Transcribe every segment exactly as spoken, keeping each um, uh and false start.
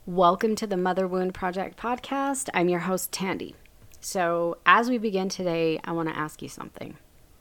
Welcome to the Mother Wound Project podcast. I'm your host, Tandy. So as we begin today, I want to ask you something.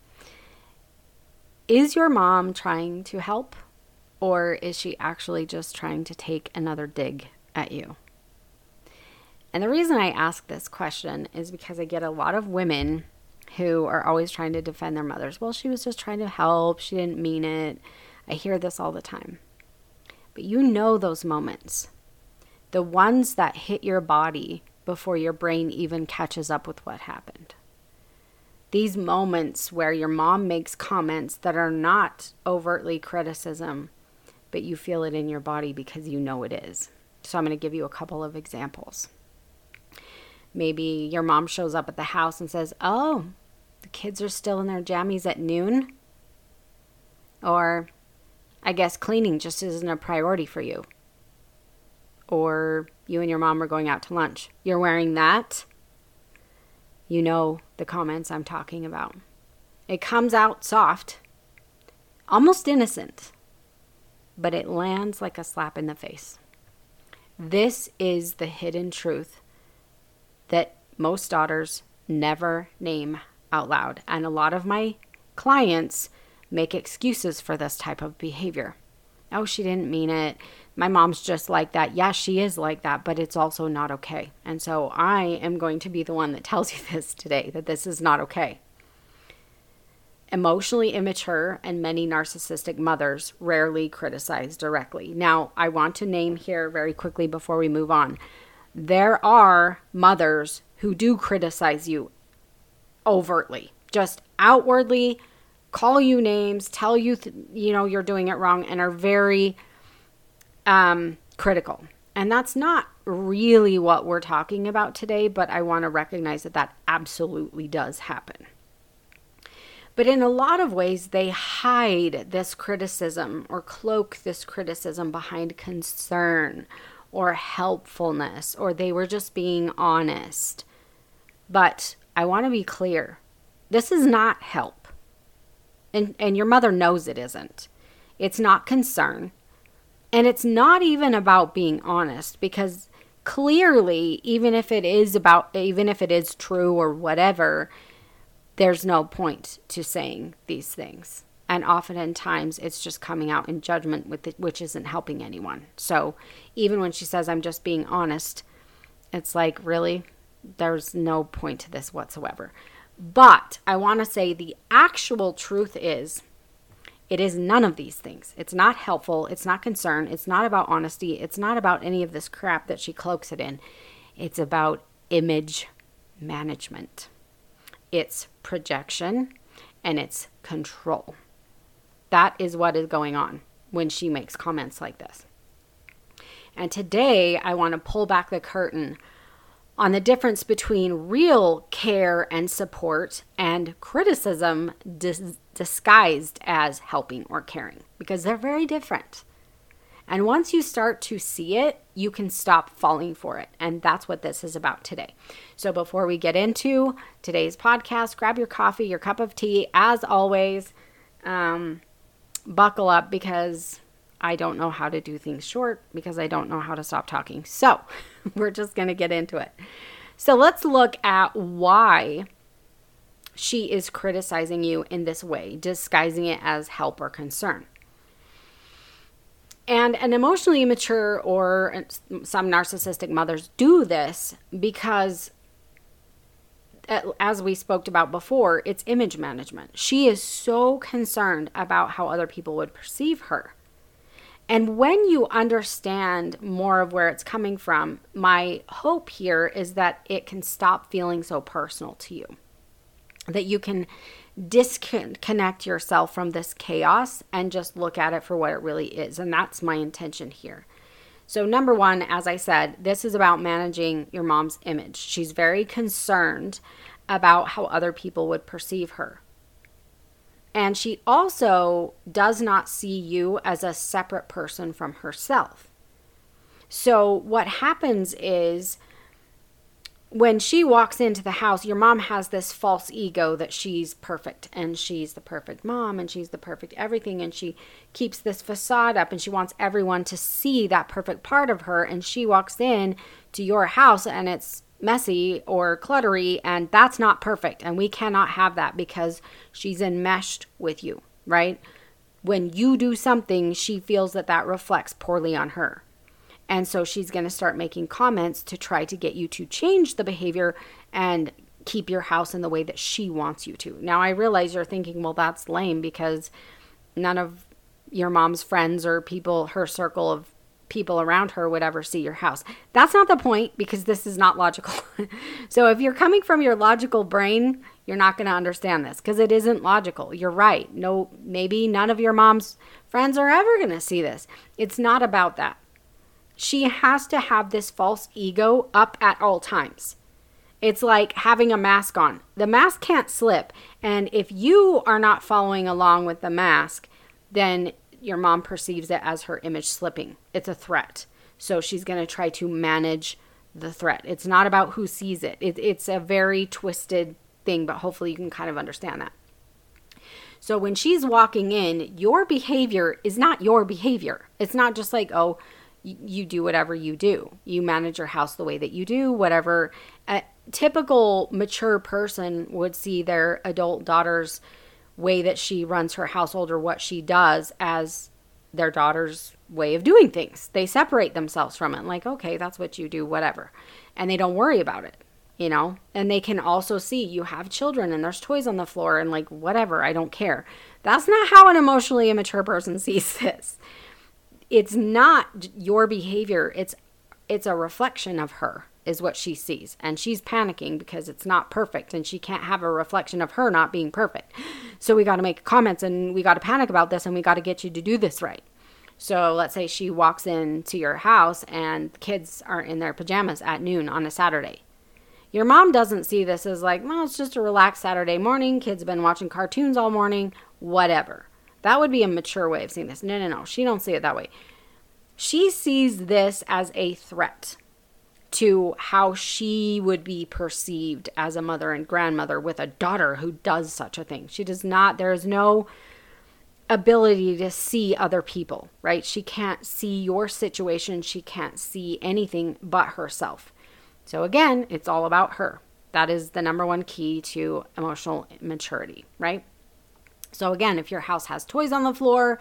Is your mom trying to help, or is she actually just trying to take another dig at you? And the reason I ask this question is because I get a lot of women who are always trying to defend their mothers. Well, she was just trying to help. She didn't mean it. I hear this all the time. But you know those moments. The ones that hit your body before your brain even catches up with what happened. These moments where your mom makes comments that are not overtly criticism, but you feel it in your body because you know it is. So I'm going to give you a couple of examples. Maybe your mom shows up at the house and says, "Oh, the kids are still in their jammies at noon?" Or, "I guess cleaning just isn't a priority for you." Or you and your mom are going out to lunch. "You're wearing that?" You know the comments I'm talking about. It comes out soft, almost innocent, but it lands like a slap in the face. This is the hidden truth that most daughters never name out loud. And a lot of my clients make excuses for this type of behavior. "Oh, she didn't mean it. My mom's just like that." Yeah, she is like that, but it's also not okay. And so I am going to be the one that tells you this today, that this is not okay. Emotionally immature and many narcissistic mothers rarely criticize directly. Now, I want to name here very quickly before we move on. There are mothers who do criticize you overtly, just outwardly, call you names, tell you, th- you know, you're doing it wrong, and are very um, critical. And that's not really what we're talking about today, but I want to recognize that that absolutely does happen. But in a lot of ways, they hide this criticism or cloak this criticism behind concern or helpfulness, or they were just being honest. But I want to be clear. This is not help. And, and your mother knows it isn't. It's not concern. And it's not even about being honest, because clearly, even if it is about, even if it is true or whatever, there's no point to saying these things. And oftentimes it's just coming out in judgment, with it, which isn't helping anyone. So even when she says, "I'm just being honest," it's like, really? There's no point to this whatsoever. But I want to say the actual truth is, it is none of these things. It's not helpful. It's not concern. It's not about honesty. It's not about any of this crap that she cloaks it in. It's about image management. It's projection and it's control. That is what is going on when she makes comments like this. And today I want to pull back the curtain on the difference between real care and support and criticism dis- disguised as helping or caring, because they're very different. And once you start to see it, you can stop falling for it. And that's what this is about today. So before we get into today's podcast, grab your coffee, your cup of tea. As always, um, buckle up, because I don't know how to do things short, because I don't know how to stop talking. So we're just going to get into it. So let's look at why she is criticizing you in this way, disguising it as help or concern. And an emotionally immature or some narcissistic mothers do this because, as we spoke about before, it's image management. She is so concerned about how other people would perceive her. And when you understand more of where it's coming from, my hope here is that it can stop feeling so personal to you. That you can disconnect yourself from this chaos and just look at it for what it really is. And that's my intention here. So number one, as I said, this is about managing your mom's image. She's very concerned about how other people would perceive her. And she also does not see you as a separate person from herself. So what happens is when she walks into the house, your mom has this false ego that she's perfect and she's the perfect mom and she's the perfect everything. And she keeps this facade up and she wants everyone to see that perfect part of her. And she walks in to your house and it's messy or cluttery, and that's not perfect. And we cannot have that because she's enmeshed with you, right? When you do something, she feels that that reflects poorly on her. And so she's going to start making comments to try to get you to change the behavior and keep your house in the way that she wants you to. Now, I realize you're thinking, well, that's lame because none of your mom's friends or people, her circle of people around her would ever see your house. That's not the point because this is not logical. So if you're coming from your logical brain, you're not going to understand this because it isn't logical. You're right. No, maybe none of your mom's friends are ever going to see this. It's not about that. She has to have this false ego up at all times. It's like having a mask on. The mask can't slip. And if you are not following along with the mask, then your mom perceives it as her image slipping. It's a threat. So she's going to try to manage the threat. It's not about who sees it. it. It's a very twisted thing, but hopefully you can kind of understand that. So when she's walking in, your behavior is not your behavior. It's not just like, oh, you do whatever you do. You manage your house the way that you do, whatever a typical mature person would see their adult daughter's way that she runs her household or what she does as their daughter's way of doing things. They separate themselves from it. Like, okay, that's what you do, whatever. And they don't worry about it, you know? And they can also see you have children and there's toys on the floor and like, whatever, I don't care. That's not how an emotionally immature person sees this. It's not your behavior. It's it's a reflection of her is what she sees. And she's panicking because it's not perfect and she can't have a reflection of her not being perfect. So we got to make comments and we got to panic about this and we got to get you to do this right. So let's say she walks into your house and the kids are in their pajamas at noon on a Saturday. Your mom doesn't see this as like, well, it's just a relaxed Saturday morning. Kids have been watching cartoons all morning, whatever. That would be a mature way of seeing this. No, no, no. She don't see it that way. She sees this as a threat to how she would be perceived as a mother and grandmother with a daughter who does such a thing. She does not, there is no ability to see other people, right? She can't see your situation. She can't see anything but herself. So again, it's all about her. That is the number one key to emotional maturity, right? So again, if your house has toys on the floor,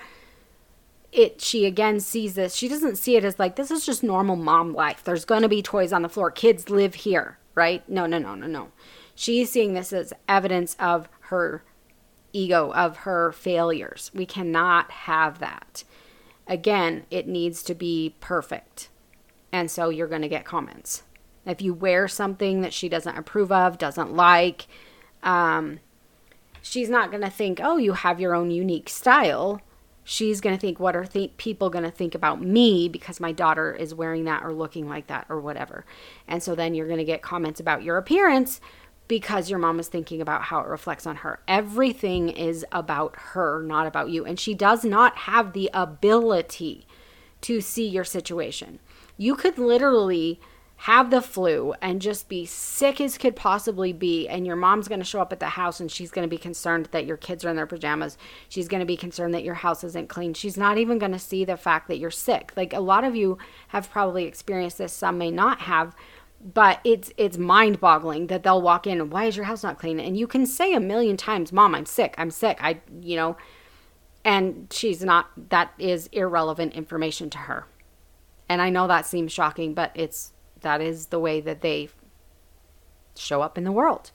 it she again sees this. She doesn't see it as like, this is just normal mom life. There's going to be toys on the floor. Kids live here, right? No, no, no, no, no. She's seeing this as evidence of her ego, of her failures. We cannot have that. Again, it needs to be perfect. And so you're going to get comments. If you wear something that she doesn't approve of, doesn't like, um, she's not going to think, oh, you have your own unique style. She's going to think, what are th- people going to think about me because my daughter is wearing that or looking like that or whatever. And so then you're going to get comments about your appearance because your mom is thinking about how it reflects on her. Everything is about her, not about you. And she does not have the ability to see your situation. You could literally have the flu and just be sick as could possibly be, and your mom's going to show up at the house and she's going to be concerned that your kids are in their pajamas. She's going to be concerned that your house isn't clean. She's not even going to see the fact that you're sick. Like, a lot of you have probably experienced this, some may not have, but it's it's mind-boggling that they'll walk in, why is your house not clean? And you can say a million times, Mom, I'm sick, I'm sick, I, you know, and she's not, that is irrelevant information to her. And I know that seems shocking, but it's that is the way that they show up in the world.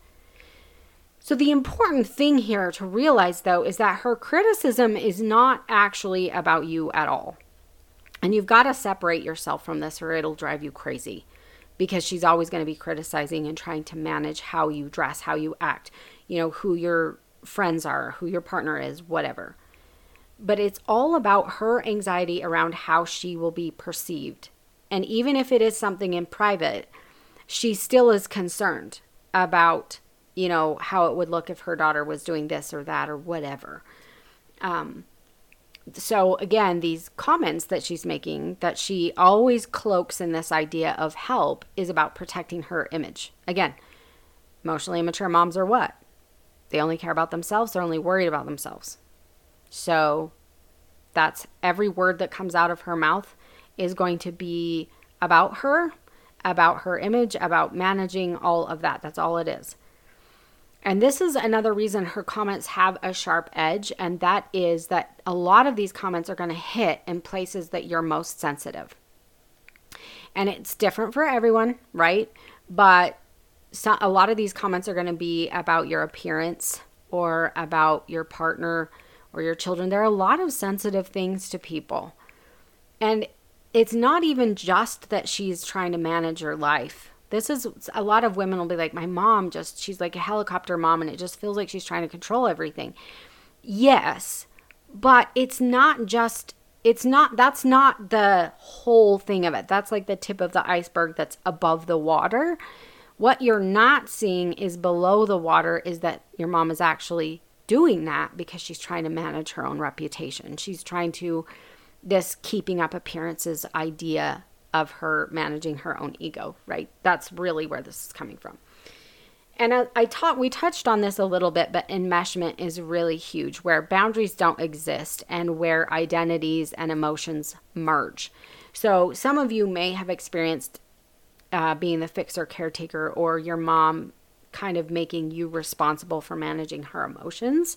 So the important thing here to realize, though, is that her criticism is not actually about you at all. And you've got to separate yourself from this or it'll drive you crazy, because she's always going to be criticizing and trying to manage how you dress, how you act, you know, who your friends are, who your partner is, whatever. But it's all about her anxiety around how she will be perceived. And even if it is something in private, she still is concerned about, you know, how it would look if her daughter was doing this or that or whatever. Um, So again, these comments that she's making that she always cloaks in this idea of help is about protecting her image. Again, emotionally immature moms are what? They only care about themselves. They're only worried about themselves. So that's every word that comes out of her mouth is going to be about her, about her image, about managing all of that. That's all it is. And this is another reason her comments have a sharp edge, and that is that a lot of these comments are going to hit in places that you're most sensitive. And it's different for everyone, right? But so, a lot of these comments are going to be about your appearance or about your partner or your children. There are a lot of sensitive things to people. And it's not even just that she's trying to manage your life. This is, a lot of women will be like, my mom just, she's like a helicopter mom and it just feels like she's trying to control everything. Yes, but it's not just, it's not, that's not the whole thing of it. That's like the tip of the iceberg that's above the water. What you're not seeing is below the water is that your mom is actually doing that because she's trying to manage her own reputation. She's trying to, this keeping up appearances idea of her managing her own ego, right? That's really where this is coming from. And I, I taught, we touched on this a little bit, but enmeshment is really huge, where boundaries don't exist and where identities and emotions merge. So some of you may have experienced uh, being the fixer caretaker, or your mom kind of making you responsible for managing her emotions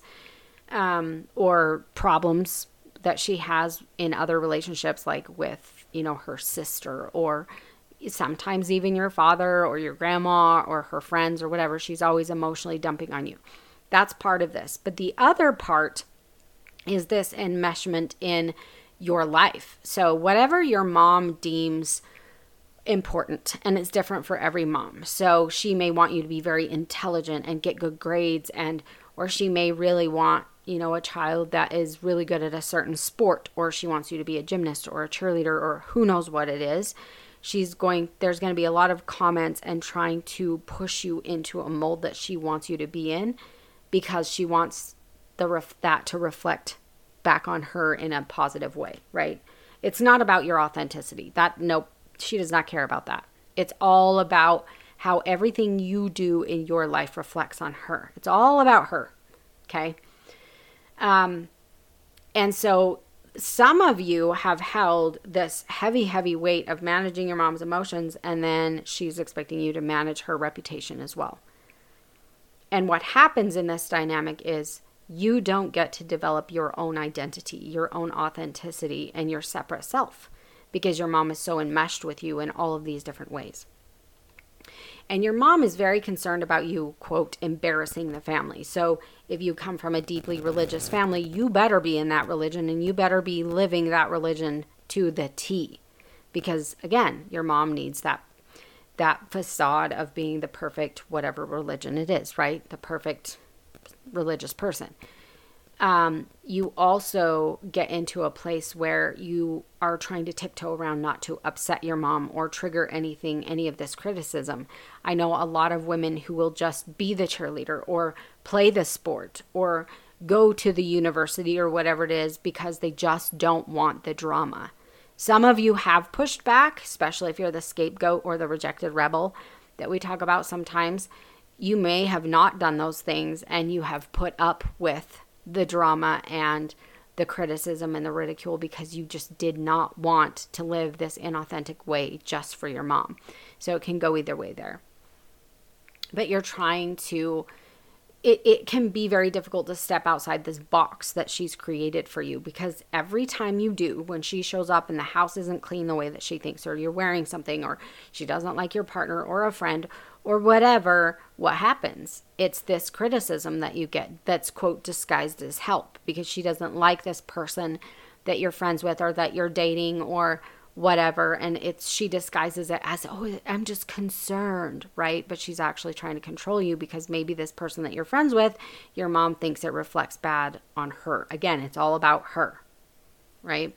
um, or problems that she has in other relationships, like with, you know, her sister, or sometimes even your father or your grandma or her friends or whatever. She's always emotionally dumping on you. That's part of this. But the other part is this enmeshment in your life. So whatever your mom deems important, and it's different for every mom. So she may want you to be very intelligent and get good grades, and or she may really want, you know, a child that is really good at a certain sport, or she wants you to be a gymnast or a cheerleader, or who knows what it is. She's going, there's going to be a lot of comments and trying to push you into a mold that she wants you to be in, because she wants the ref, that to reflect back on her in a positive way, right? It's not about your authenticity. That, nope, she does not care about that. It's all about how everything you do in your life reflects on her. It's all about her, okay? Um, and so some of you have held this heavy, heavy weight of managing your mom's emotions, and then she's expecting you to manage her reputation as well. And what happens in this dynamic is you don't get to develop your own identity, your own authenticity, and your separate self, because your mom is so enmeshed with you in all of these different ways. And your mom is very concerned about you, quote, embarrassing the family. So if you come from a deeply religious family, you better be in that religion, and you better be living that religion to the T. Because again, your mom needs that that facade of being the perfect whatever religion it is, right? The perfect religious person. Um, you also get into a place where you are trying to tiptoe around not to upset your mom or trigger anything, any of this criticism. I know a lot of women who will just be the cheerleader or play the sport or go to the university or whatever it is because they just don't want the drama. Some of you have pushed back, especially if you're the scapegoat or the rejected rebel that we talk about sometimes. You may have not done those things and you have put up with the drama and the criticism and the ridicule because you just did not want to live this inauthentic way just for your mom. So it can go either way there. But you're trying to, it, it can be very difficult to step outside this box that she's created for you, because every time you do, when she shows up and the house isn't clean the way that she thinks, or you're wearing something, or she doesn't like your partner or a friend or whatever, what happens? It's this criticism that you get that's, quote, disguised as help, because she doesn't like this person that you're friends with or that you're dating or whatever. And it's, she disguises it as, oh, I'm just concerned, right? But she's actually trying to control you because maybe this person that you're friends with, your mom thinks it reflects bad on her. Again, it's all about her, right?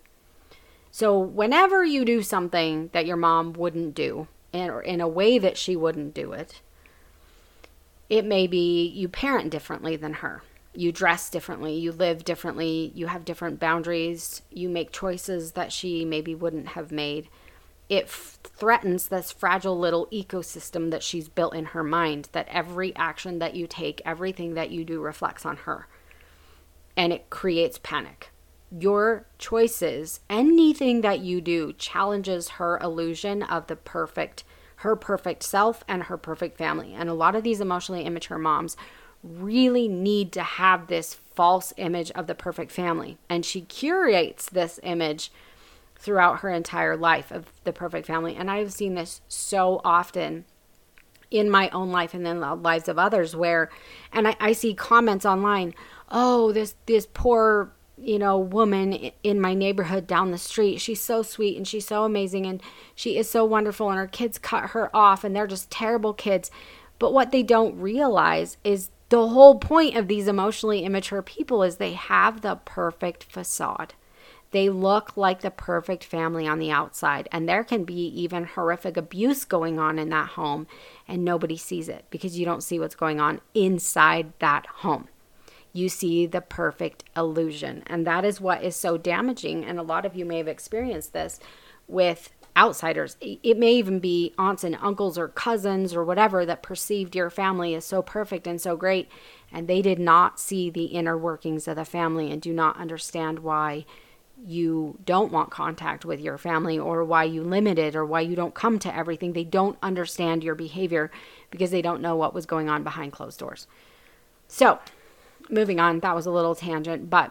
So whenever you do something that your mom wouldn't do, and or in a way that she wouldn't do it, it may be you parent differently than her. You dress differently, you live differently, you have different boundaries, you make choices that she maybe wouldn't have made. It f- threatens this fragile little ecosystem that she's built in her mind, that every action that you take, everything that you do reflects on her. And it creates panic. Your choices, anything that you do, challenges her illusion of the perfect, her perfect self and her perfect family. And a lot of these emotionally immature moms really need to have this false image of the perfect family. And she curates this image throughout her entire life of the perfect family. And I've seen this so often in my own life and in the lives of others where, and I, I see comments online, oh, this, this poor, you know, woman in my neighborhood down the street, she's so sweet and she's so amazing and she is so wonderful and her kids cut her off and they're just terrible kids. But what they don't realize is the whole point of these emotionally immature people is they have the perfect facade. They look like the perfect family on the outside, and there can be even horrific abuse going on in that home, and nobody sees it because you don't see what's going on inside that home. You see the perfect illusion, and that is what is so damaging, and a lot of you may have experienced this with outsiders. It may even be aunts and uncles or cousins or whatever that perceived your family as so perfect and so great, and they did not see the inner workings of the family and do not understand why you don't want contact with your family or why you limit it or why you don't come to everything. They don't understand your behavior because they don't know what was going on behind closed doors. So, moving on, that was a little tangent, but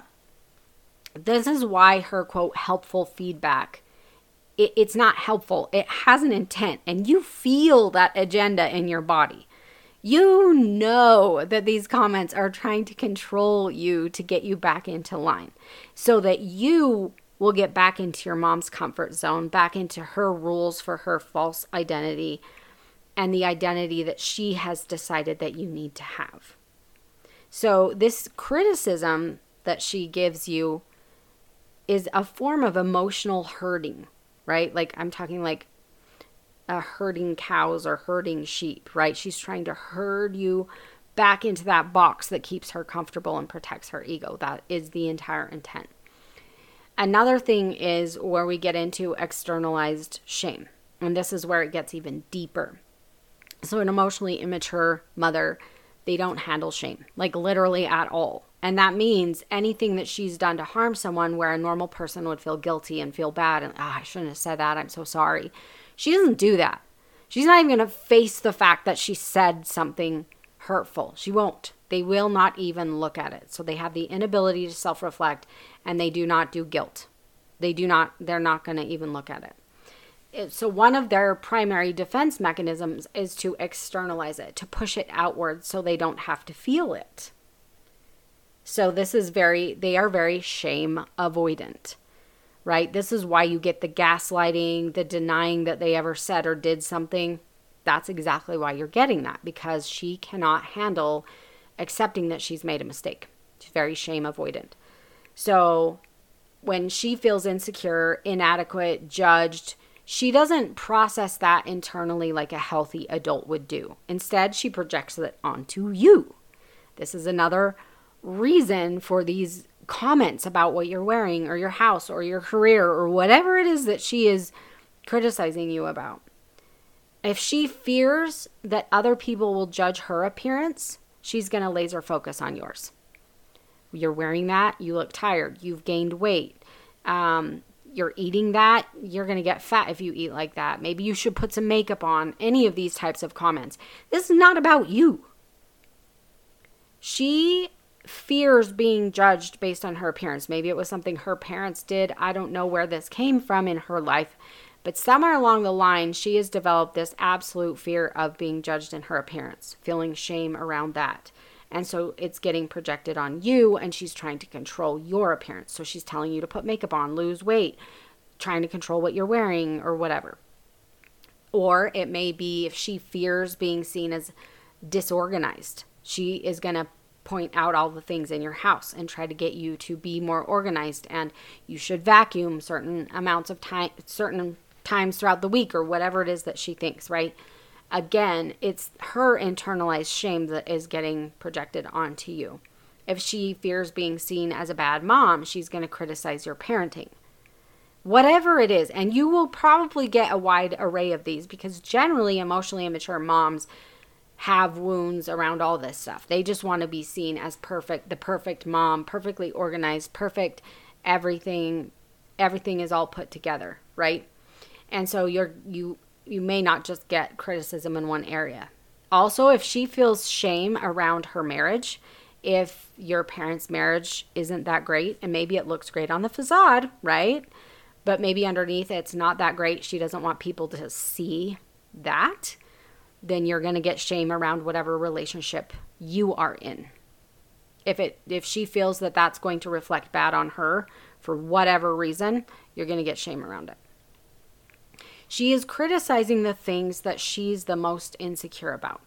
this is why her, quote, helpful feedback, it, it's not helpful. It has an intent, and you feel that agenda in your body. You know that these comments are trying to control you to get you back into line so that you will get back into your mom's comfort zone, back into her rules for her false identity and the identity that she has decided that you need to have. So this criticism that she gives you is a form of emotional herding, right? Like I'm talking like uh, herding cows or herding sheep, right? She's trying to herd you back into that box that keeps her comfortable and protects her ego. That is the entire intent. Another thing is where we get into externalized shame. And this is where it gets even deeper. So an emotionally immature mother, they don't handle shame, like literally at all. And that means anything that she's done to harm someone where a normal person would feel guilty and feel bad and, oh, I shouldn't have said that, I'm so sorry. She doesn't do that. She's not even going to face the fact that she said something hurtful. She won't. They will not even look at it. So they have the inability to self-reflect, and they do not do guilt. They do not, they're not going to even look at it. it. So one of their primary defense mechanisms is to externalize it, to push it outward so they don't have to feel it. So this is very, they are very shame avoidant, right? This is why you get the gaslighting, the denying that they ever said or did something. That's exactly why you're getting that, because she cannot handle accepting that she's made a mistake. She's very shame avoidant. So when she feels insecure, inadequate, judged, she doesn't process that internally like a healthy adult would do. Instead, she projects it onto you. This is another reason for these comments about what you're wearing or your house or your career or whatever it is that she is criticizing you about. If she fears that other people will judge her appearance, she's going to laser focus on yours. You're wearing that, you look tired, you've gained weight, um, you're eating that, you're going to get fat if you eat like that. Maybe you should put some makeup on. Any of these types of comments. This is not about you. She fears being judged based on her appearance. Maybe it was something her parents did. I don't know where this came from in her life, but somewhere along the line, she has developed this absolute fear of being judged in her appearance, feeling shame around that. And so it's getting projected on you, and she's trying to control your appearance. So she's telling you to put makeup on, lose weight, trying to control what you're wearing or whatever. Or it may be if she fears being seen as disorganized, she is going to point out all the things in your house and try to get you to be more organized, and you should vacuum certain amounts of time, certain times throughout the week or whatever it is that she thinks, right? Again, it's her internalized shame that is getting projected onto you. If she fears being seen as a bad mom, she's going to criticize your parenting. Whatever it is, and you will probably get a wide array of these because generally emotionally immature moms have wounds around all this stuff. They just want to be seen as perfect, the perfect mom, perfectly organized, perfect everything. Everything is all put together, right? And so you're you you may not just get criticism in one area. Also, if she feels shame around her marriage, if your parents' marriage isn't that great, and maybe it looks great on the facade, right? But maybe underneath it's not that great. She doesn't want people to see that. Then you're going to get shame around whatever relationship you are in. If it if she feels that that's going to reflect bad on her for whatever reason, you're going to get shame around it. She is criticizing the things that she's the most insecure about.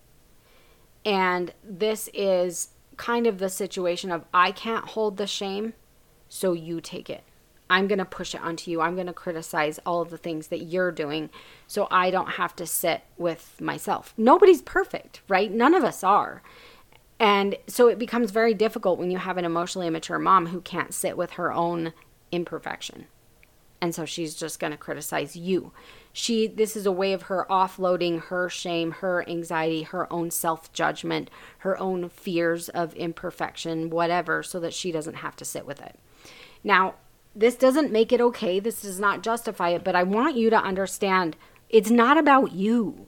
And this is kind of the situation of, I can't hold the shame, so you take it. I'm going to push it onto you. I'm going to criticize all of the things that you're doing so I don't have to sit with myself. Nobody's perfect, right? None of us are. And so it becomes very difficult when you have an emotionally immature mom who can't sit with her own imperfection. And so she's just going to criticize you. She, this is a way of her offloading her shame, her anxiety, her own self-judgment, her own fears of imperfection, whatever, so that she doesn't have to sit with it. Now, this doesn't make it okay. This does not justify it, but I want you to understand it's not about you.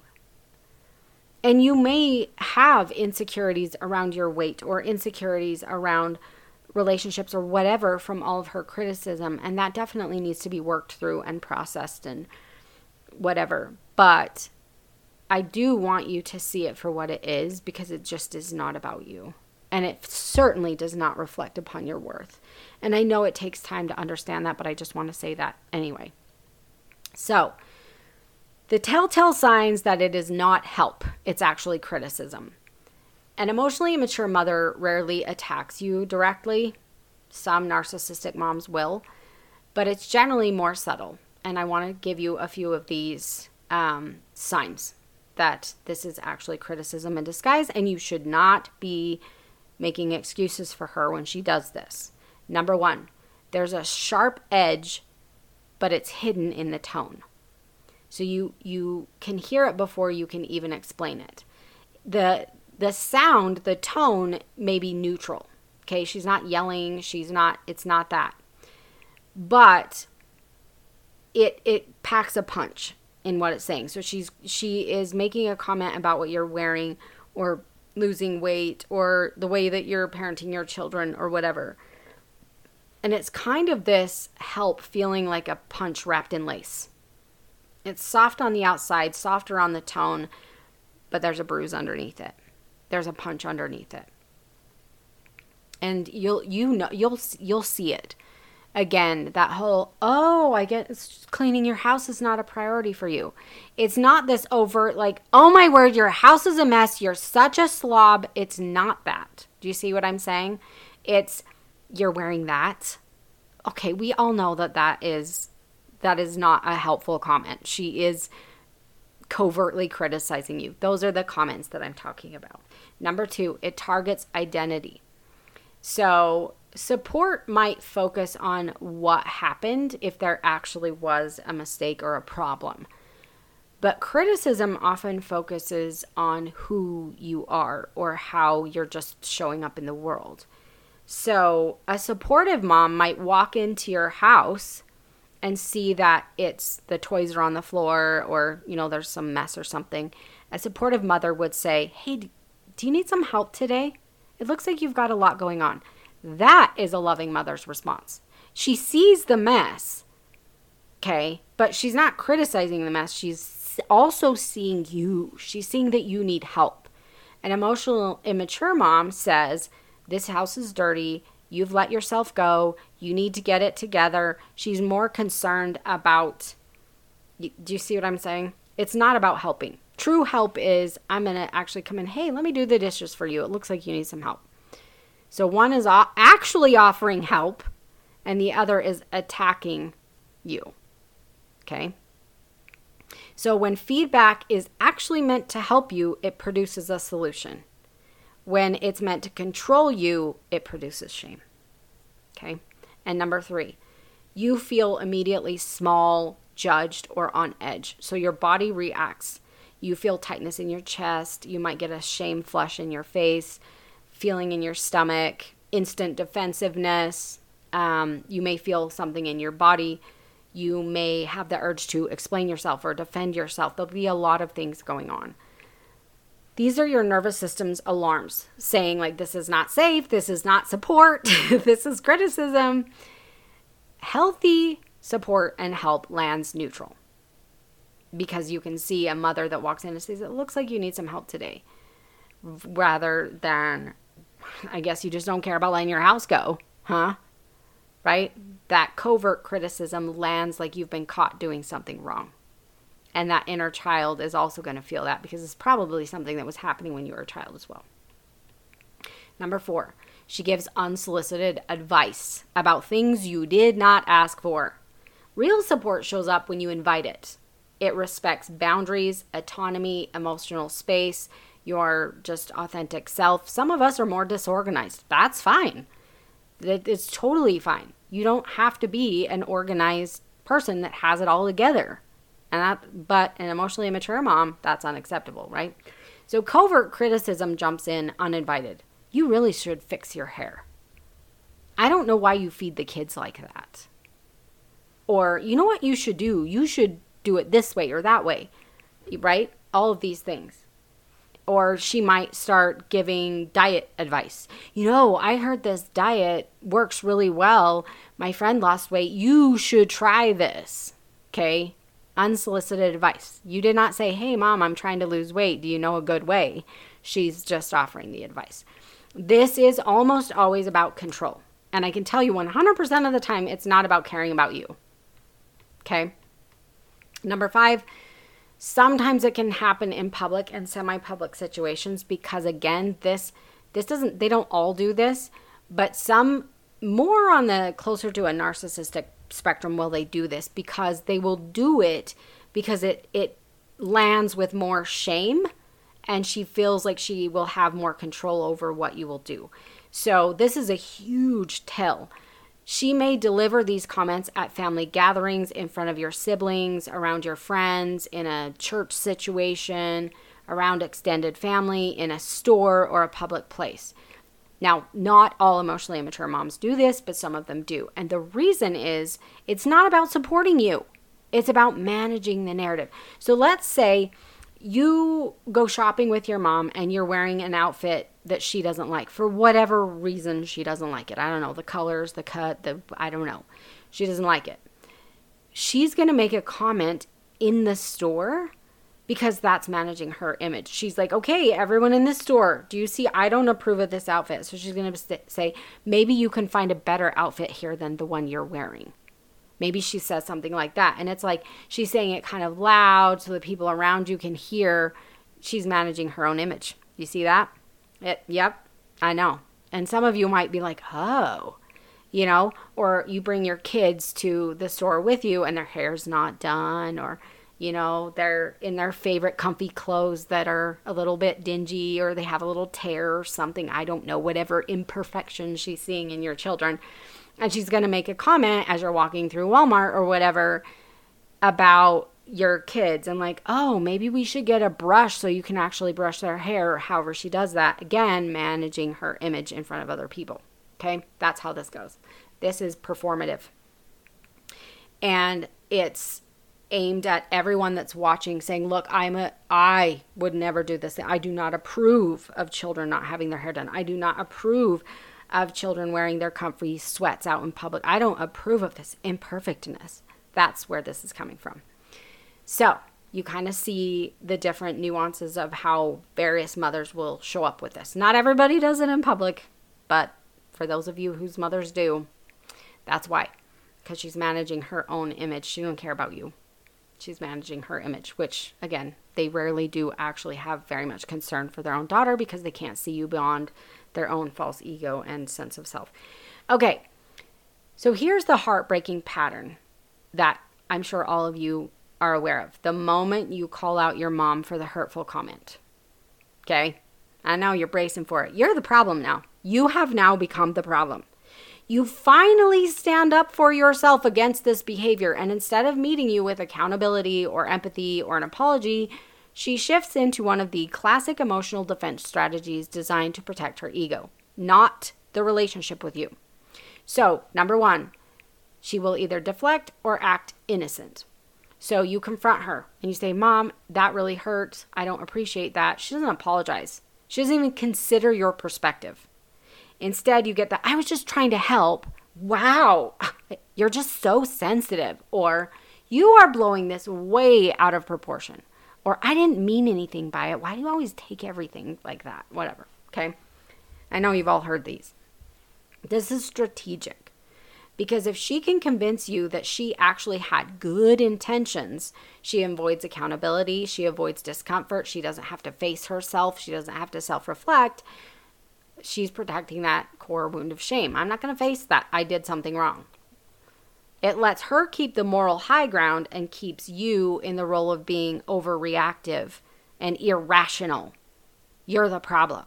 And you may have insecurities around your weight or insecurities around relationships or whatever from all of her criticism. And that definitely needs to be worked through and processed and whatever. But I do want you to see it for what it is, because it just is not about you. And it certainly does not reflect upon your worth. And I know it takes time to understand that, but I just want to say that anyway. So, the telltale signs that it is not help, it's actually criticism. An emotionally immature mother rarely attacks you directly. Some narcissistic moms will, but it's generally more subtle. And I want to give you a few of these um, signs that this is actually criticism in disguise, and you should not be making excuses for her when she does this. Number one, there's a sharp edge, but it's hidden in the tone. So you you can hear it before you can even explain it. The the sound, the tone may be neutral. Okay, she's not yelling, she's not, it's not that. But it it packs a punch in what it's saying. So she's she is making a comment about what you're wearing or losing weight or the way that you're parenting your children or whatever. And it's kind of this help feeling like a punch wrapped in lace. It's soft on the outside, softer on the tone, but there's a bruise underneath it. There's a punch underneath it. And you'll you know you'll you'll see it. Again, that whole, oh, I get it's cleaning your house is not a priority for you. It's not this overt, like, oh my word, your house is a mess. You're such a slob. It's not that. Do you see what I'm saying? It's, you're wearing that. Okay, we all know that that is, that is not a helpful comment. She is covertly criticizing you. Those are the comments that I'm talking about. Number two, it targets identity. So support might focus on what happened if there actually was a mistake or a problem. But criticism often focuses on who you are or how you're just showing up in the world. So a supportive mom might walk into your house and see that it's the toys are on the floor or, you know, there's some mess or something. A supportive mother would say, hey, do you need some help today? It looks like you've got a lot going on. That is a loving mother's response. She sees the mess, okay, but she's not criticizing the mess. She's also seeing you. She's seeing that you need help. An emotional, immature mom says, this house is dirty. You've let yourself go. You need to get it together. She's more concerned about, do you see what I'm saying? It's not about helping. True help is, I'm going to actually come in, hey, let me do the dishes for you. It looks like you need some help. So one is actually offering help, and the other is attacking you, okay? So when feedback is actually meant to help you, it produces a solution. when it's meant to control you, it produces shame. Okay? And number three, you feel immediately small, judged, or on edge. So your body reacts. You feel tightness in your chest. You might get a shame flush in your face, feeling in your stomach, instant defensiveness. Um, you may feel something in your body. You may have the urge to explain yourself or defend yourself. There'll be a lot of things going on. These are your nervous system's alarms saying, like, this is not safe, this is not support, this is criticism. Healthy support and help lands neutral, because you can see a mother that walks in and says, it looks like you need some help today, rather than, I guess you just don't care about letting your house go, huh? Right? That covert criticism lands like you've been caught doing something wrong. And that inner child is also going to feel that, because it's probably something that was happening when you were a child as well. Number four, she gives unsolicited advice about things you did not ask for. Real support shows up when you invite it. It respects boundaries, autonomy, emotional space, your just authentic self. Some of us are more disorganized. That's fine. It's totally fine. You don't have to be an organized person that has it all together. And that, but an emotionally immature mom, that's unacceptable, right? So covert criticism jumps in uninvited. You really should fix your hair. I don't know why you feed the kids like that. Or, you know what you should do? You should do it this way or that way, right? All of these things. Or she might start giving diet advice. You know, I heard this diet works really well. My friend lost weight. You should try this. Okay? Unsolicited advice. You did not say, hey, mom, I'm trying to lose weight. Do you know a good way? She's just offering the advice. This is almost always about control. And I can tell you one hundred percent of the time, it's not about caring about you. Okay? Number five, sometimes it can happen in public and semi-public situations, because again, this, this doesn't, they don't all do this, but some more on the closer to a narcissistic spectrum will they do this, because they will do it because it it lands with more shame, and she feels like she will have more control over what you will do. So this is a huge tell. She may deliver these comments at family gatherings, in front of your siblings, around your friends, in a church situation, around extended family, in a store or a public place. Now, not all emotionally immature moms do this, but some of them do. And the reason is, it's not about supporting you. It's about managing the narrative. So let's say you go shopping with your mom and you're wearing an outfit that she doesn't like for whatever reason. She doesn't like it. I don't know, the colors, the cut, the I don't know. She doesn't like it. She's going to make a comment in the store, because that's managing her image. She's like, okay, everyone in this store, do you see, I don't approve of this outfit. So she's going to say, maybe you can find a better outfit here than the one you're wearing. Maybe she says something like that. And it's like, she's saying it kind of loud so the people around you can hear. She's managing her own image. You see that? It, yep, I know. And some of you might be like, oh, you know, or you bring your kids to the store with you and their hair's not done, or you know, they're in their favorite comfy clothes that are a little bit dingy, or they have a little tear or something. I don't know, whatever imperfection she's seeing in your children. And she's going to make a comment as you're walking through Walmart or whatever about your kids. And like, oh, maybe we should get a brush so you can actually brush their hair, or however she does that. Again, managing her image in front of other people. Okay, that's how this goes. This is performative. And it's aimed at everyone that's watching, saying, look, I'm a, I would never do this. I do not approve of children not having their hair done. I do not approve of children wearing their comfy sweats out in public. I don't approve of this imperfectness. That's where this is coming from. So you kind of see the different nuances of how various mothers will show up with this. Not everybody does it in public, but for those of you whose mothers do, that's why. Because she's managing her own image. She don't care about you. She's managing her image, which, again, they rarely do actually have very much concern for their own daughter, because they can't see you beyond their own false ego and sense of self. Okay, so here's the heartbreaking pattern that I'm sure all of you are aware of. The moment you call out your mom for the hurtful comment, okay, I know you're bracing for it. You're the problem now. You have now become the problem. You finally stand up for yourself against this behavior, and instead of meeting you with accountability or empathy or an apology, she shifts into one of the classic emotional defense strategies designed to protect her ego, not the relationship with you. So, number one, she will either deflect or act innocent. So you confront her and you say, Mom, that really hurts. I don't appreciate that. She doesn't apologize. She doesn't even consider your perspective. Instead, you get that, I was just trying to help. Wow, you're just so sensitive. Or you are blowing this way out of proportion. Or I didn't mean anything by it. Why do you always take everything like that? Whatever, okay? I know you've all heard these. This is strategic. Because if she can convince you that she actually had good intentions, she avoids accountability, she avoids discomfort, she doesn't have to face herself, she doesn't have to self-reflect, she's protecting that core wound of shame. I'm not going to face that. I did something wrong. It lets her keep the moral high ground and keeps you in the role of being overreactive and irrational. You're the problem.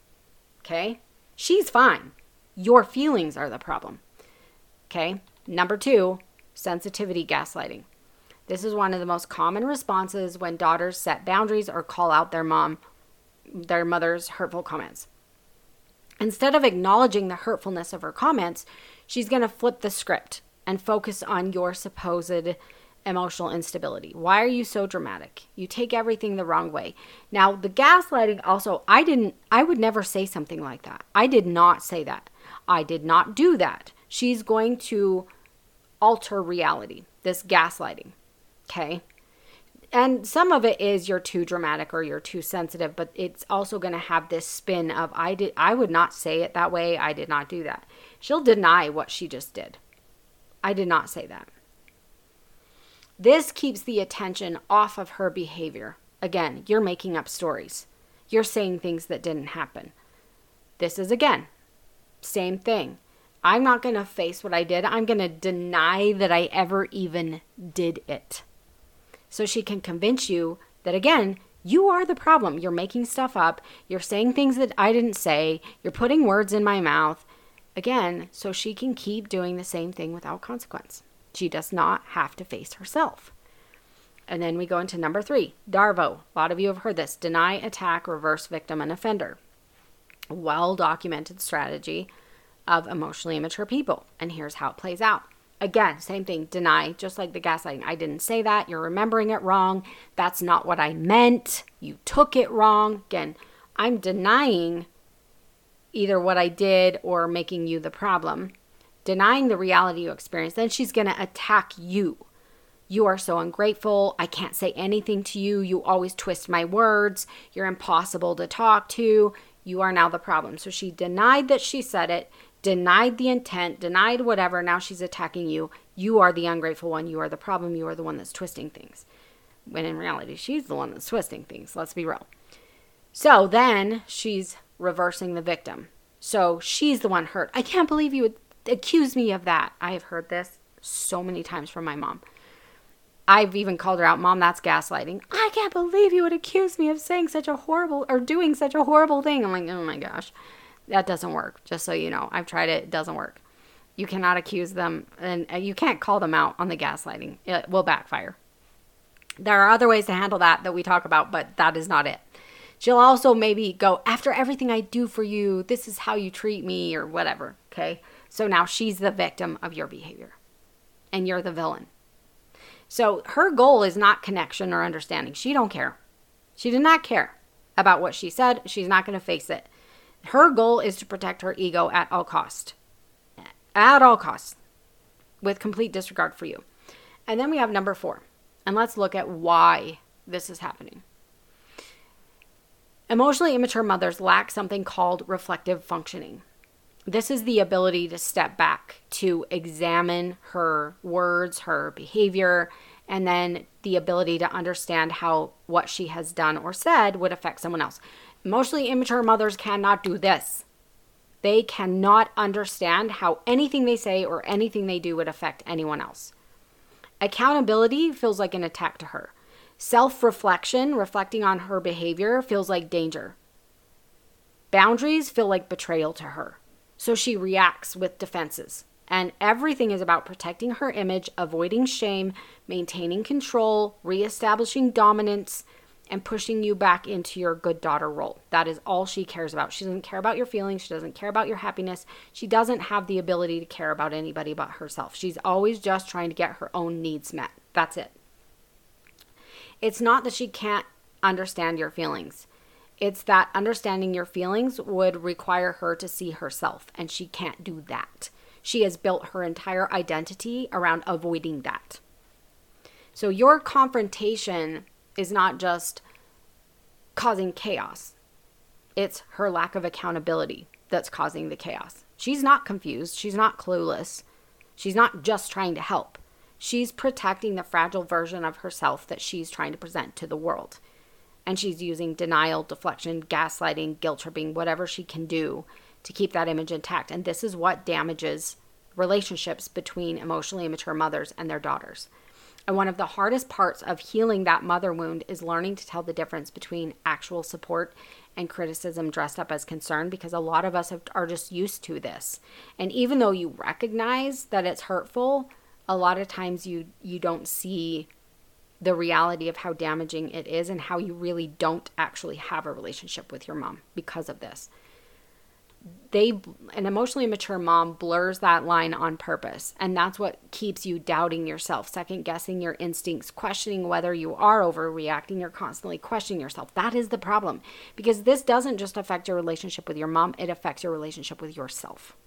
Okay? She's fine. Your feelings are the problem. Okay, number two, sensitivity gaslighting. This is one of the most common responses when daughters set boundaries or call out their mom, their mother's hurtful comments. Instead of acknowledging the hurtfulness of her comments, she's going to flip the script and focus on your supposed emotional instability. Why are you so dramatic? You take everything the wrong way. Now, the gaslighting also, I didn't, I would never say something like that. I did not say that. I did not do that. She's going to alter reality, this gaslighting, okay? And some of it is you're too dramatic or you're too sensitive, but it's also going to have this spin of, I did, I would not say it that way, I did not do that. She'll deny what she just did. I did not say that. This keeps the attention off of her behavior. Again, you're making up stories. You're saying things that didn't happen. This is, again, same thing. I'm not going to face what I did. I'm going to deny that I ever even did it. So she can convince you that, again, you are the problem. You're making stuff up. You're saying things that I didn't say. You're putting words in my mouth. Again, so she can keep doing the same thing without consequence. She does not have to face herself. And then we go into number three, DARVO. A lot of you have heard this. Deny, attack, reverse victim, and offender. Well-documented strategy of emotionally immature people. And here's how it plays out. Again, same thing, deny, just like the gaslighting. I didn't say that. You're remembering it wrong. That's not what I meant. You took it wrong. Again, I'm denying either what I did or making you the problem. Denying the reality you experienced. Then she's going to attack you. You are so ungrateful. I can't say anything to you. You always twist my words. You're impossible to talk to. You are now the problem. So she denied that she said it. Denied the intent, denied whatever. Now she's attacking you. You are the ungrateful one. You are the problem. You are the one that's twisting things. When in reality, she's the one that's twisting things. Let's be real. So then she's reversing the victim. So she's the one hurt. I can't believe you would accuse me of that. I have heard this so many times from my mom. I've even called her out, Mom, that's gaslighting. I can't believe you would accuse me of saying such a horrible or doing such a horrible thing. I'm like, oh my gosh. That doesn't work, just so you know. I've tried it. It doesn't work. You cannot accuse them, and you can't call them out on the gaslighting. It will backfire. There are other ways to handle that that we talk about, but that is not it. She'll also maybe go, after everything I do for you, this is how you treat me, or whatever, okay? So now she's the victim of your behavior, and you're the villain. So her goal is not connection or understanding. She don't care. She did not care about what she said. She's not going to face it. Her goal is to protect her ego at all costs. At all costs. With complete disregard for you. And then we have number four. And let's look at why this is happening. Emotionally immature mothers lack something called reflective functioning. This is the ability to step back, to examine her words, her behavior, and then the ability to understand how what she has done or said would affect someone else. Emotionally immature mothers cannot do this. They cannot understand how anything they say or anything they do would affect anyone else. Accountability feels like an attack to her. Self-reflection, reflecting on her behavior, feels like danger. Boundaries feel like betrayal to her. So she reacts with defenses. And everything is about protecting her image, avoiding shame, maintaining control, reestablishing dominance, and pushing you back into your good daughter role. That is all she cares about. She doesn't care about your feelings. She doesn't care about your happiness. She doesn't have the ability to care about anybody but herself. She's always just trying to get her own needs met. That's it. It's not that she can't understand your feelings. It's that understanding your feelings would require her to see herself, and she can't do that. She has built her entire identity around avoiding that. So your confrontation is not just causing chaos. It's her lack of accountability that's causing the chaos. She's not confused. She's not clueless. She's not just trying to help. She's protecting the fragile version of herself that she's trying to present to the world. And she's using denial, deflection, gaslighting, guilt tripping, whatever she can do to keep that image intact. And this is what damages relationships between emotionally immature mothers and their daughters. And one of the hardest parts of healing that mother wound is learning to tell the difference between actual support and criticism dressed up as concern, because a lot of us have, are just used to this. And even though you recognize that it's hurtful, a lot of times you you don't see the reality of how damaging it is and how you really don't actually have a relationship with your mom because of this. They, an emotionally immature mom blurs that line on purpose, and that's what keeps you doubting yourself, second guessing your instincts, questioning whether you are overreacting. You're constantly questioning yourself. That is the problem, because this doesn't just affect your relationship with your mom, it affects your relationship with yourself.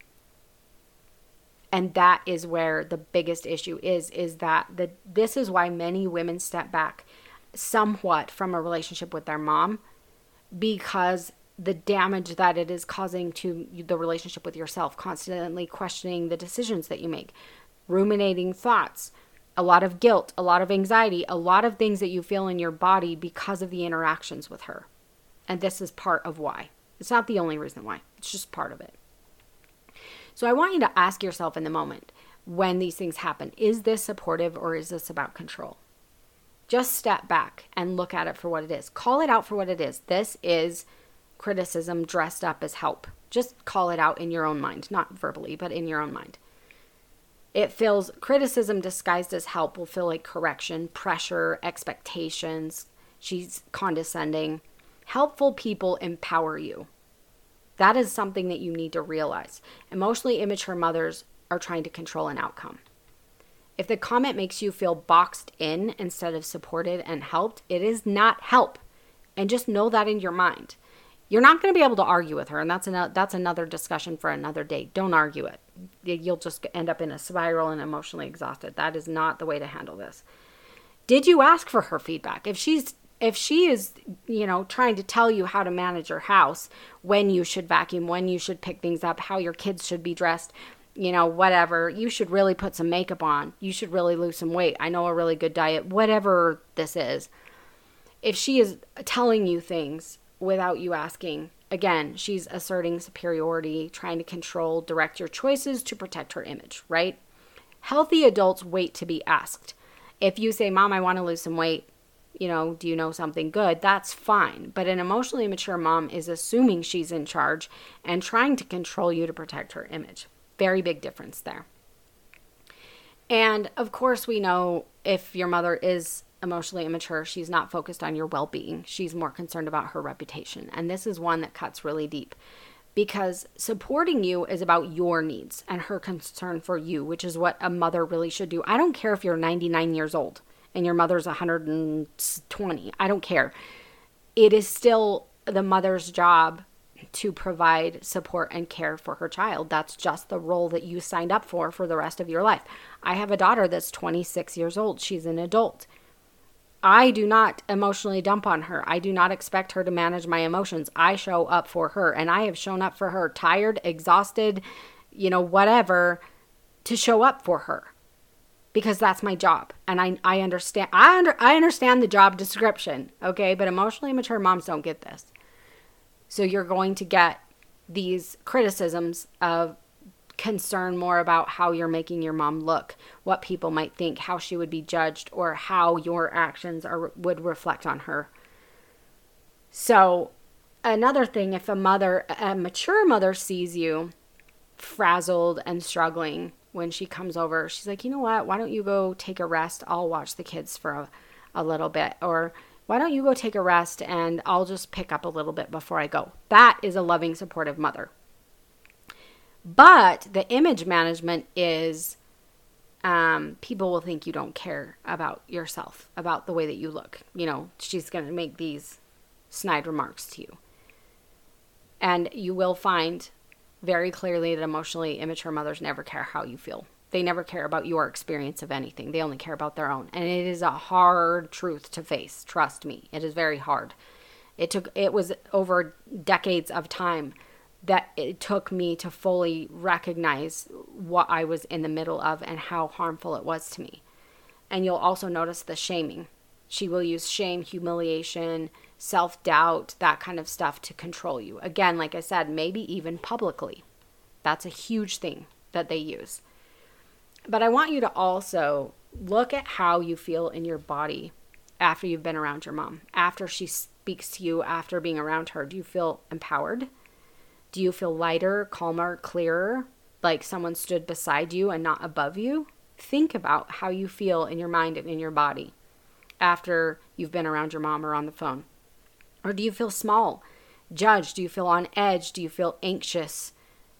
And that is where the biggest issue is, is that the, this is why many women step back somewhat from a relationship with their mom, because the damage that it is causing to the relationship with yourself, constantly questioning the decisions that you make, ruminating thoughts, a lot of guilt, a lot of anxiety, a lot of things that you feel in your body because of the interactions with her. And this is part of why. It's not the only reason why. It's just part of it. So I want you to ask yourself in the moment when these things happen, is this supportive or is this about control? Just step back and look at it for what it is. Call it out for what it is. This is criticism dressed up as help. Just call it out in your own mind, not verbally, but in your own mind. It feels, criticism disguised as help will feel like correction, pressure, expectations. She's condescending. Helpful people empower you. That is something that you need to realize. Emotionally immature mothers are trying to control an outcome. If the comment makes you feel boxed in instead of supported and helped, it is not help. And just know that in your mind. You're not going to be able to argue with her, and that's another, that's another discussion for another day. Don't argue it. You'll just end up in a spiral and emotionally exhausted. That is not the way to handle this. Did you ask for her feedback? If she's if she is, you know, trying to tell you how to manage your house, when you should vacuum, when you should pick things up, how your kids should be dressed, you know, whatever, you should really put some makeup on. You should really lose some weight. I know a really good diet, whatever this is. If she is telling you things without you asking, again, she's asserting superiority, trying to control, direct your choices to protect her image, right? Healthy adults wait to be asked. If you say, Mom, I want to lose some weight, you know, do you know something good? That's fine. But an emotionally immature mom is assuming she's in charge and trying to control you to protect her image. Very big difference there. And of course, we know if your mother is emotionally immature, she's not focused on your well-being. She's more concerned about her reputation. And this is one that cuts really deep, because supporting you is about your needs and her concern for you, which is what a mother really should do. I don't care if you're ninety-nine years old and your mother's one hundred twenty. I don't care. It is still the mother's job to provide support and care for her child. That's just the role that you signed up for for the rest of your life. I have a daughter that's twenty-six years old. She's an adult. I do not emotionally dump on her. I do not expect her to manage my emotions. I show up for her, and I have shown up for her tired, exhausted, you know, whatever, to show up for her, because that's my job. And I I understand I under I understand the job description, okay? But emotionally immature moms don't get this. So you're going to get these criticisms of concern more about how you're making your mom look, what people might think, how she would be judged, or how your actions are would reflect on her. So another thing, if a mother, a mature mother sees you frazzled and struggling when she comes over, she's like, you know what, why don't you go take a rest? I'll watch the kids for a, a little bit. Or why don't you go take a rest and I'll just pick up a little bit before I go. That is a loving, supportive mother. But the image management is um, people will think you don't care about yourself, about the way that you look. You know, she's going to make these snide remarks to you. And you will find very clearly that emotionally immature mothers never care how you feel. They never care about your experience of anything. They only care about their own. And it is a hard truth to face. Trust me. It is very hard. It took, it was over decades of time that it took me to fully recognize what I was in the middle of and how harmful it was to me. And you'll also notice the shaming. She will use shame, humiliation, self-doubt, that kind of stuff to control you. Again, like I said, maybe even publicly. That's a huge thing that they use. But I want you to also look at how you feel in your body after you've been around your mom. After she speaks to you, after being around her, do you feel empowered? Do you feel lighter, calmer, clearer, like someone stood beside you and not above you? Think about how you feel in your mind and in your body after you've been around your mom or on the phone. Or do you feel small, judged? Do you feel on edge? Do you feel anxious?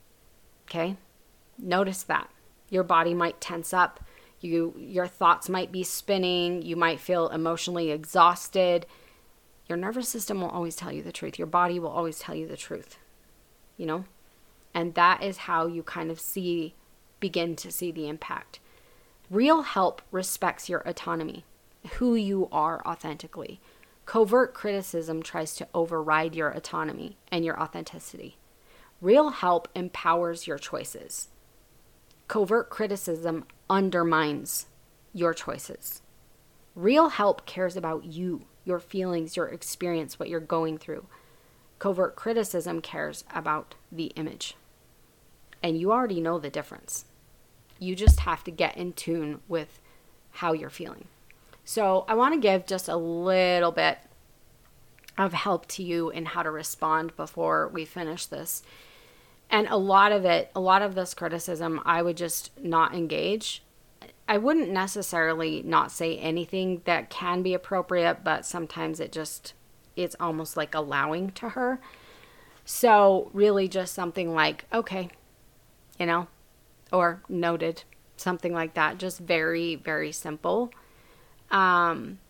Okay, notice that. Your body might tense up. You, your thoughts might be spinning. You might feel emotionally exhausted. Your nervous system will always tell you the truth. Your body will always tell you the truth, you know? And that is how you kind of see, begin to see the impact. Real help respects your autonomy, who you are authentically. Covert criticism tries to override your autonomy and your authenticity. Real help empowers your choices. Covert criticism undermines your choices. Real help cares about you, your feelings, your experience, what you're going through. Covert criticism cares about the image. And you already know the difference. You just have to get in tune with how you're feeling. So I want to give just a little bit of help to you in how to respond before we finish this. And a lot of it, a lot of this criticism, I would just not engage. I wouldn't necessarily not say anything that can be appropriate, but sometimes it just, it's almost like allowing to her. So really just something like, okay, you know, or noted, something like that. Just very, very simple. Um,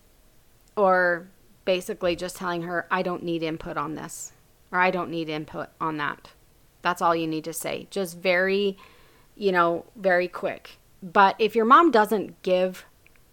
or basically just telling her, I don't need input on this, or I don't need input on that. That's all you need to say. Just very, you know, very quick. But if your mom doesn't give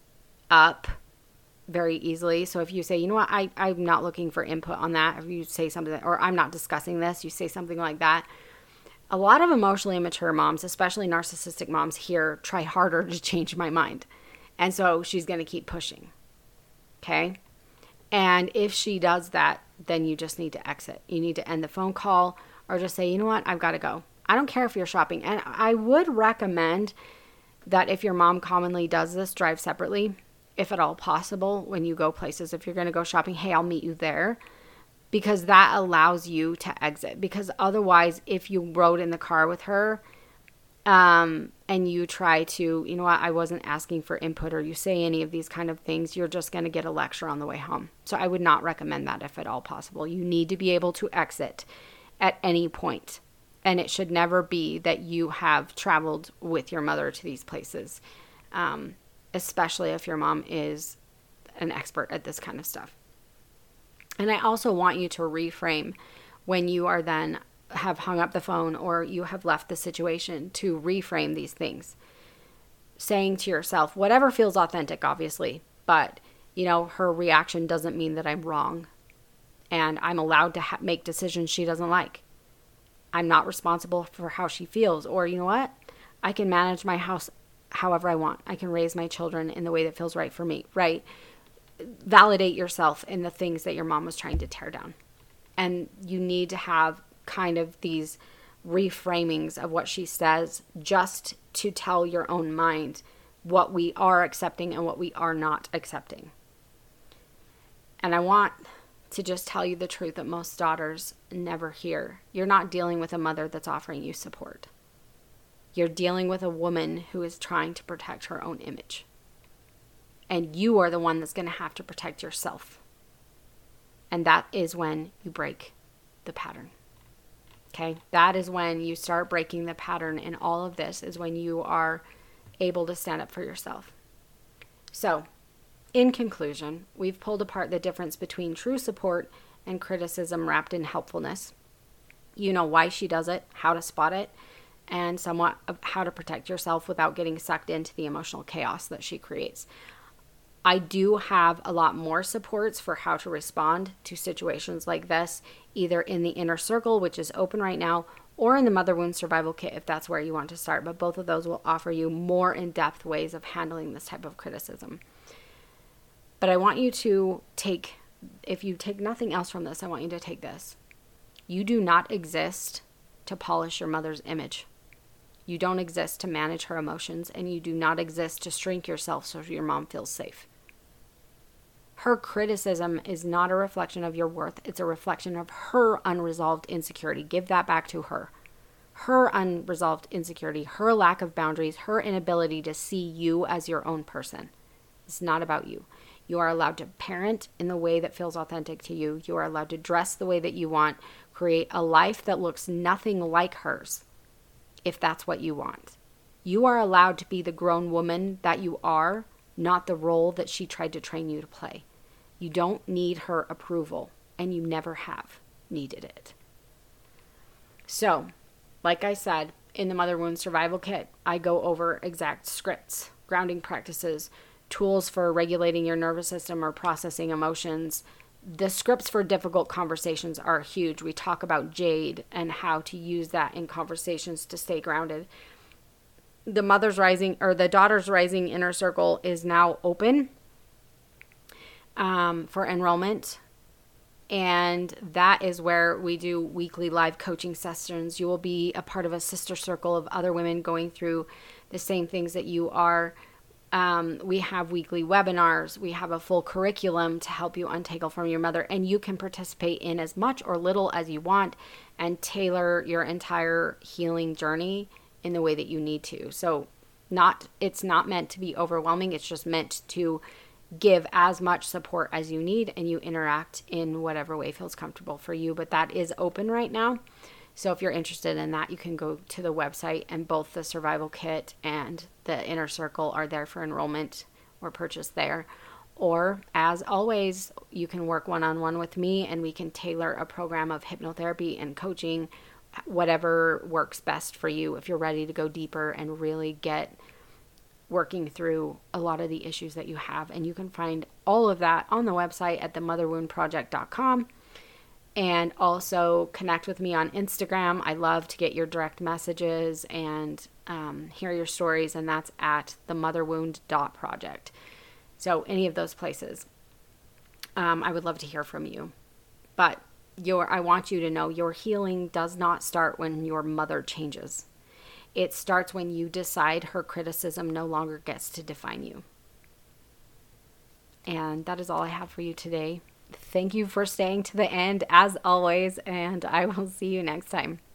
up very easily, so if you say, you know what, I, I'm not looking for input on that, if you say something, that, or I'm not discussing this, you say something like that, a lot of emotionally immature moms, especially narcissistic moms here, try harder to change my mind. And so she's going to keep pushing. Okay? And if she does that, then you just need to exit. You need to end the phone call or just say, you know what, I've got to go. I don't care if you're shopping. And I would recommend that if your mom commonly does this, drive separately, if at all possible, when you go places. If you're going to go shopping, hey, I'll meet you there. Because that allows you to exit. Because otherwise, if you rode in the car with her um, and you try to, you know what, I wasn't asking for input, or you say any of these kind of things, you're just going to get a lecture on the way home. So I would not recommend that if at all possible. You need to be able to exit at any point. And it should never be that you have traveled with your mother to these places, um, especially if your mom is an expert at this kind of stuff. And I also want you to reframe when you are then have hung up the phone or you have left the situation, to reframe these things. Saying to yourself, whatever feels authentic, obviously, but, you know, her reaction doesn't mean that I'm wrong. And I'm allowed to ha- make decisions she doesn't like. I'm not responsible for how she feels. Or, you know what? I can manage my house however I want. I can raise my children in the way that feels right for me, right? Validate yourself in the things that your mom was trying to tear down. And you need to have kind of these reframings of what she says, just to tell your own mind what we are accepting and what we are not accepting. And I want to just tell you the truth that most daughters never hear. You're not dealing with a mother that's offering you support. You're dealing with a woman who is trying to protect her own image. And you are the one that's going to have to protect yourself. And that is when you break the pattern. Okay? That is when you start breaking the pattern in all of this, is when you are able to stand up for yourself. So, in conclusion, we've pulled apart the difference between true support and criticism wrapped in helpfulness. You know why she does it, how to spot it, and somewhat of how to protect yourself without getting sucked into the emotional chaos that she creates. I do have a lot more supports for how to respond to situations like this, either in the Inner Circle, which is open right now, or in the Mother Wound Survival Kit if that's where you want to start. But both of those will offer you more in-depth ways of handling this type of criticism. But I want you to take, if you take nothing else from this, I want you to take this. You do not exist to polish your mother's image. You don't exist to manage her emotions, and you do not exist to shrink yourself so your mom feels safe. Her criticism is not a reflection of your worth. It's a reflection of her unresolved insecurity. Give that back to her. Her unresolved insecurity, her lack of boundaries, her inability to see you as your own person. It's not about you. You are allowed to parent in the way that feels authentic to you. You are allowed to dress the way that you want. Create a life that looks nothing like hers, if that's what you want. You are allowed to be the grown woman that you are, not the role that she tried to train you to play. You don't need her approval, and you never have needed it. So, like I said, in the Mother Wound Survival Kit, I go over exact scripts, grounding practices, tools for regulating your nervous system or processing emotions. The scripts for difficult conversations are huge. We talk about Jade and how to use that in conversations to stay grounded. The Mother's Rising, or the Daughters Rising Inner Circle is now open um, for enrollment. And that is where we do weekly live coaching sessions. You will be a part of a sister circle of other women going through the same things that you are. Um, we have weekly webinars. We have a full curriculum to help you untangle from your mother, and you can participate in as much or little as you want and tailor your entire healing journey in the way that you need to. So not, it's not meant to be overwhelming. It's just meant to give as much support as you need, and you interact in whatever way feels comfortable for you. But that is open right now. So if you're interested in that, you can go to the website, and both the Survival Kit and the Inner Circle are there for enrollment or purchase there. Or, as always, you can work one-on-one with me, and we can tailor a program of hypnotherapy and coaching, whatever works best for you if you're ready to go deeper and really get working through a lot of the issues that you have. And you can find all of that on the website at the mother wound project dot com. And also connect with me on Instagram. I love to get your direct messages and um, hear your stories, and that's at the mother wound dot project. So any of those places, um, I would love to hear from you. But your, I want you to know your healing does not start when your mother changes. It starts when you decide her criticism no longer gets to define you. And that is all I have for you today. Thank you for staying to the end, as always, and I will see you next time.